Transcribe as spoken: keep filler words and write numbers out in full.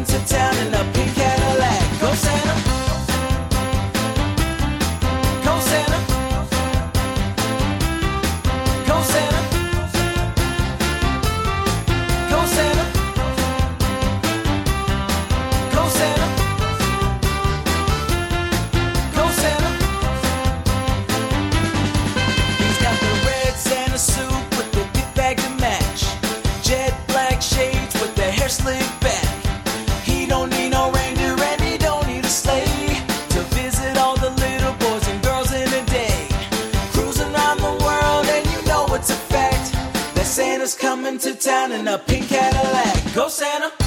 coming to town in a pink Cadillac. Go Santa. Go Santa. Go Santa. Go Santa. Go Santa. Go Santa. He's got the red Santa suit with the gift bag to match. Jet black shades with the hair slicked back. He don't need no reindeer and he don't need a sleigh to visit all the little boys and girls in a day. Cruising around the world and you know it's a fact that Santa's coming to town in a pink Cadillac. Go Santa.